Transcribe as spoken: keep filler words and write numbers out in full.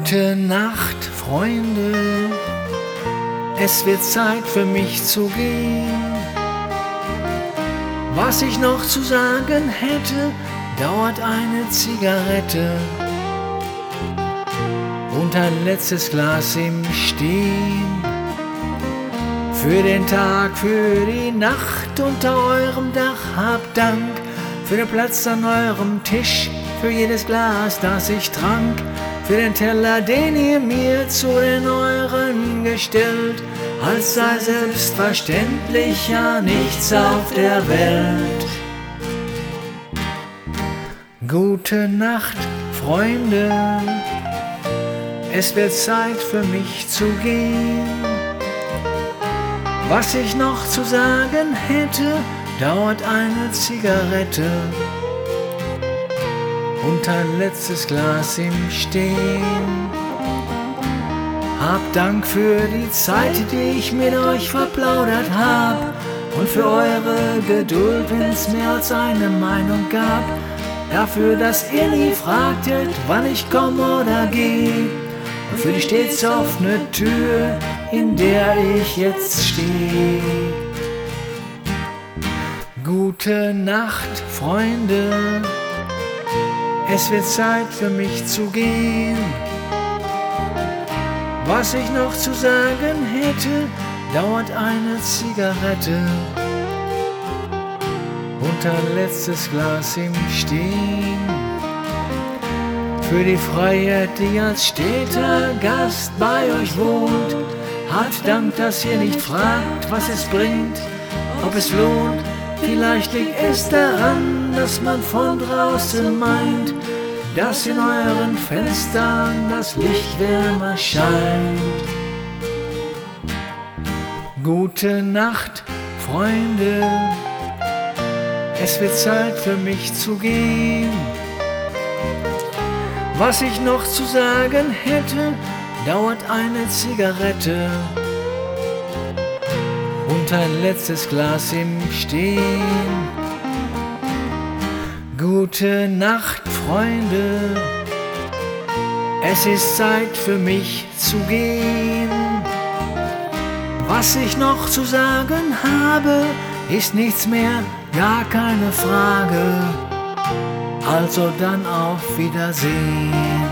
Gute Nacht, Freunde, es wird Zeit für mich zu gehen. Was ich noch zu sagen hätte, dauert eine Zigarette und ein letztes Glas im Stehen. Für den Tag, für die Nacht unter eurem Dach, habt Dank für den Platz an eurem Tisch, für jedes Glas, das ich trank, für den Teller, den ihr mir zu den euren gestellt, als sei selbstverständlich ja nichts auf der Welt. Gute Nacht, Freunde, es wird Zeit für mich zu gehen. Was ich noch zu sagen hätte, dauert eine Zigarette und ein letztes Glas im Stehen. Habt Dank für die Zeit, die ich mit euch verplaudert hab, und für eure Geduld, wenn's mehr als eine Meinung gab. Dafür, dass ihr nie fragtet, wann ich komm oder geh, und für die stets offene Tür, in der ich jetzt steh. Gute Nacht, Freunde, es wird Zeit für mich zu gehen. Was ich noch zu sagen hätte, dauert eine Zigarette und ein letztes Glas im Stehen. Für die Freiheit, die als steter Gast bei euch wohnt, habt Dank, dass ihr nicht fragt, was es bringt, ob es lohnt. Vielleicht liegt es daran, dass man von draußen meint, dass in euren Fenstern das Licht wärmer scheint. Gute Nacht, Freunde, es wird Zeit für mich zu gehen. Was ich noch zu sagen hätte, dauert eine Zigarette und ein letztes Glas im Stehen. Gute Nacht, Freunde, es ist Zeit für mich zu gehen. Was ich noch zu sagen habe, ist nichts mehr, gar keine Frage. Also dann auf Wiedersehen.